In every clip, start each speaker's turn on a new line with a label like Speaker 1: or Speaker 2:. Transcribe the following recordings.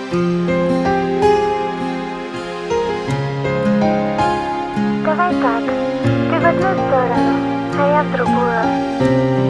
Speaker 1: Давай так, ты в одну сторону, а я в другую.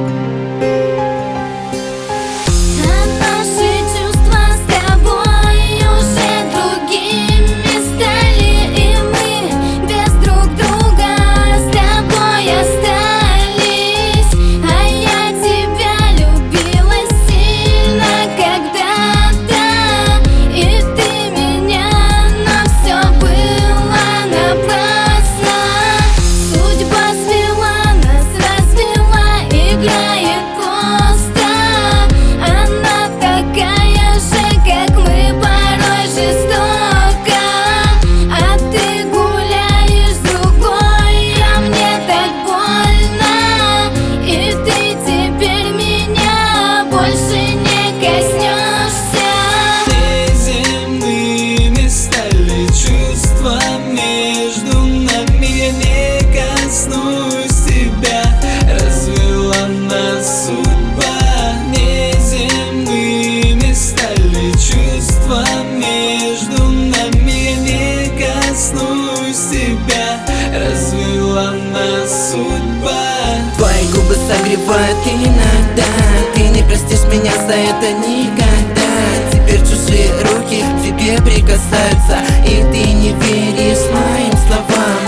Speaker 2: Между нами я не коснусь тебя. Развела нас судьба. Неземными стали чувства. Между нами я не коснусь тебя. Развела нас судьба.
Speaker 3: Твои губы согревают иногда. Ты не простишь меня за это никогда. Теперь чужие руки к тебе прикасаются, и ты не веришь моим словам.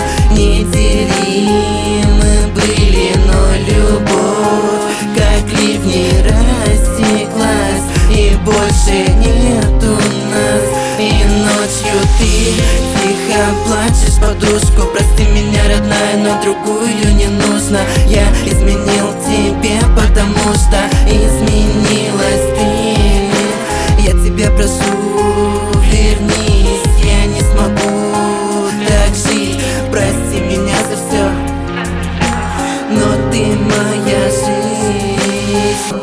Speaker 3: Неделимы были, но любовь как ливни растеклась, и больше нету нас. И ночью ты тихо плачешь подушку. Прости меня, родная, но другую не нужно. Я изменил тебе, потому что изменилась ты. Я тебя прошу, вернись, я не смогу так жить. Прости меня за все, но ты моя жизнь.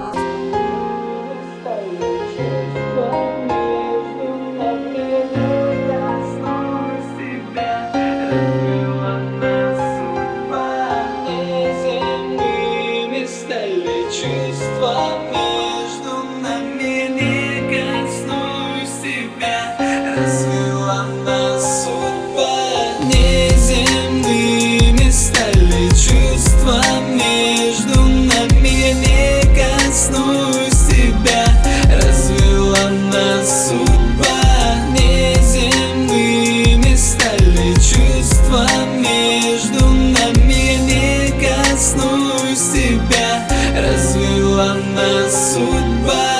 Speaker 2: Чувства между нами не коснусь тебя. Развела нас судьба. Неземными стали чувства. Между нами не коснусь тебя. Развела нас судьба. Неземными стали чувства. Между нами не коснусь тебя. Развела нас судьба.